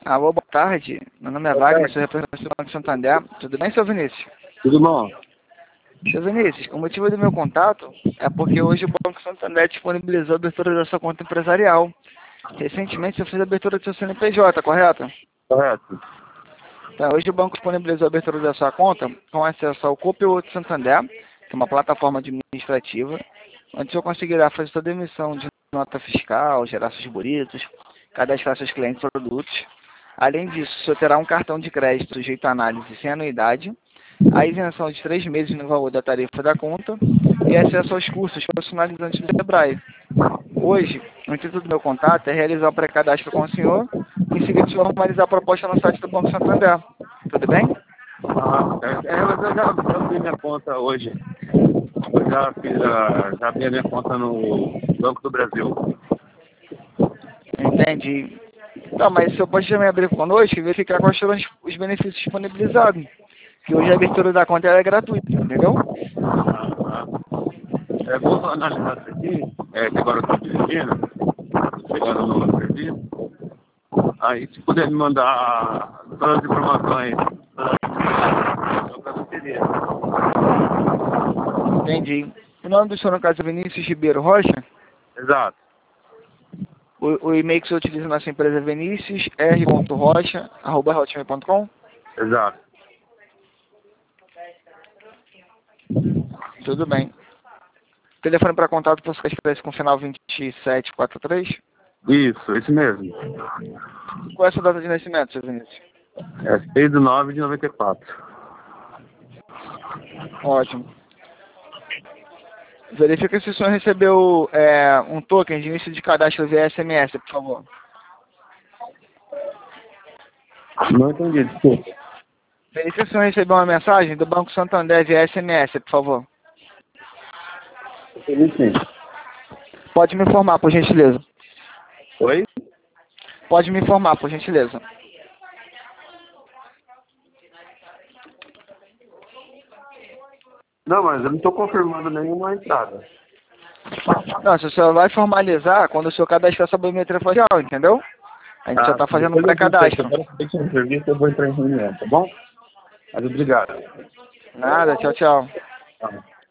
Alô, boa tarde. Meu nome é Wagner, sou representante do Banco Santander. Tudo bem, seu Vinícius? Tudo bom? Seu Vinícius, o motivo do meu contato é porque hoje o Banco Santander disponibilizou a abertura da sua conta empresarial. Recentemente você fez a abertura do seu CNPJ, correto? Correto. Então, hoje o banco disponibilizou a abertura da sua conta com acesso ao Copilot Santander, que é uma plataforma administrativa, onde o senhor conseguirá fazer toda a emissão de nota fiscal, gerar seus bonitos, cadastrar seus clientes e produtos. Além disso, o senhor terá um cartão de crédito sujeito à análise sem anuidade, a isenção de 3 meses no valor da tarifa da conta e acesso aos cursos personalizantes do Sebrae. Hoje, o intuito do meu contato é realizar o pré-cadastro com o senhor e em seguida formalizar a proposta no site do Banco Santander. Tudo bem? Eu já abri minha conta hoje. Eu já abri a minha conta no Banco do Brasil. Entendi. Não, mas o senhor pode também abrir conosco e verificar quais foram os benefícios disponibilizados. Que hoje a abertura da conta é gratuita, entendeu? Vou analisar isso aqui, que agora eu estou dirigindo, chegando no serviço. Aí, se puder me mandar todas as informações, eu agradeceria. Entendi. O nome do senhor, no caso, é Vinícius Ribeiro Rocha. Exato. O e-mail que o senhor utiliza na sua empresa é viniciusr.rocha@hotmail.com. Exato. Tudo bem. Telefone para contato para ficar expresso com final 2743. Isso, esse mesmo. Qual é a sua data de nascimento, seu Vinícius? É 6/9/94. Ótimo. Verifica se o senhor recebeu um token de início de cadastro via SMS, por favor. Não entendi, desculpa. Verifica se o senhor recebeu uma mensagem do Banco Santander via SMS, por favor. Sim. Pode me informar, por gentileza. Oi? Pode me informar, por gentileza. Não, mas eu não estou confirmando nenhuma entrada. Não, se o senhor vai formalizar quando o senhor cadastrar sua biometria facial, entendeu? A gente já está fazendo um pré-cadastro. Deixa eu serviço, eu vou entrar em reunião, tá bom? Mas obrigado. Nada, tchau, tchau. Tá.